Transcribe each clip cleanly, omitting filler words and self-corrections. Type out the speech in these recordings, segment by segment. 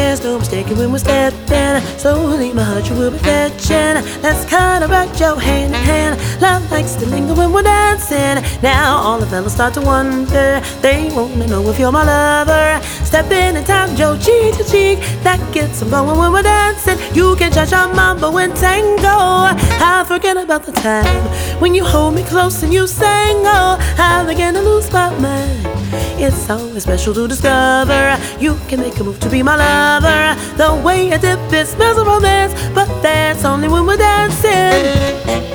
There's no mistaking when we're stepping. Slowly my heart you will be fetching. Let's kind of rock your hand in hand. Love likes to linger when we're dancing. Now all the fellas start to wonder. They wanna know if you're my lover. Stepping in time, Joe, cheek to cheek. That gets them going when we're dancing. You can cha-cha mambo and tango. I forget about the time when you hold me close and you sang, oh, I begin to lose my mind. It's always special to discover you can make a move to be my lover. The way I dip it smells of romance, but that's only when we're dancing.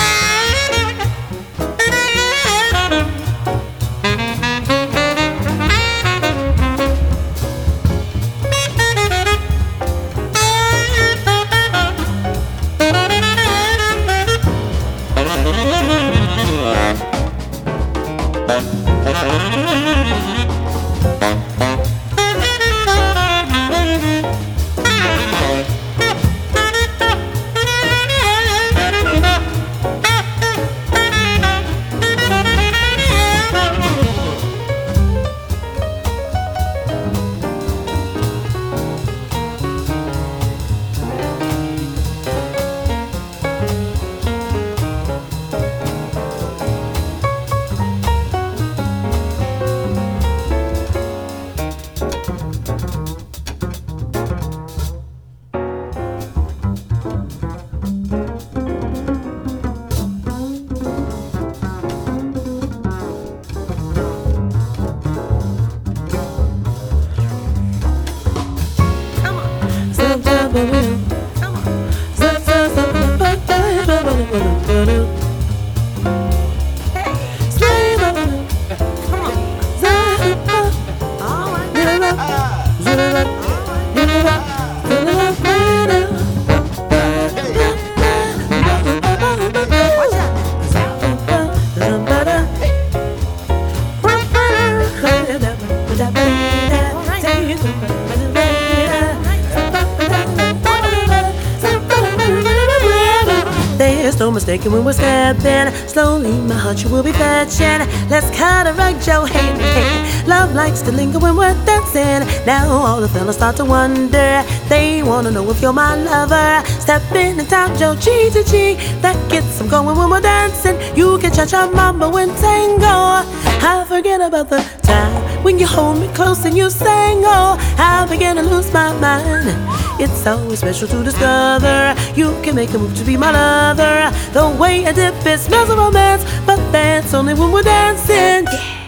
There's no mistaking when we're stepping. Slowly my heart you will be fetching. Let's kinda rock your hand in hand. Love likes to linger when we're dancing. Now all the fellas start to wonder. They wanna know if you're my lover. Stepping in time, Joe, cheek to cheek. That gets them going when we're dancing. You can cha-cha mambo and tango. I forget about the time when you hold me close and you sang, oh, I begin to lose my mind. It's always special to discover you can make a move to be my lover. The way I dip it smells of romance, but that's only when we're dancing. Yeah.